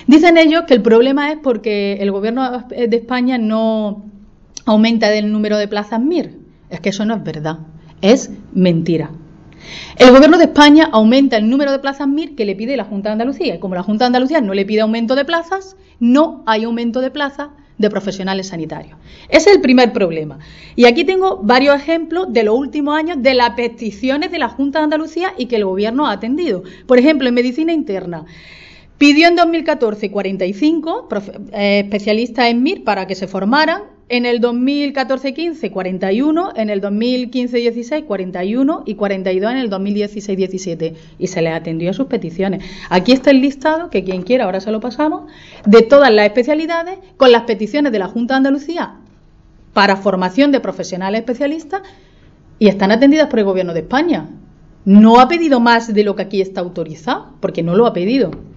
Dicen ellos que el problema es porque el Gobierno de España no aumenta el número de plazas MIR. Es que eso no es verdad, es mentira. El Gobierno de España aumenta el número de plazas MIR que le pide la Junta de Andalucía. Y como la Junta de Andalucía no le pide aumento de plazas, no hay aumento de plazas de profesionales sanitarios. Ese es el primer problema. Y aquí tengo varios ejemplos de los últimos años de las peticiones de la Junta de Andalucía y que el Gobierno ha atendido. Por ejemplo, en medicina interna, pidió en 2014 45 especialistas en MIR para que se formaran. En el 2014-15, 41, en el 2015-16, 41 y 42 en el 2016-17. Y se les atendió a sus peticiones. Aquí está el listado, que quien quiera, ahora se lo pasamos, de todas las especialidades con las peticiones de la Junta de Andalucía para formación de profesionales especialistas y están atendidas por el Gobierno de España. No ha pedido más de lo que aquí está autorizado, porque no lo ha pedido.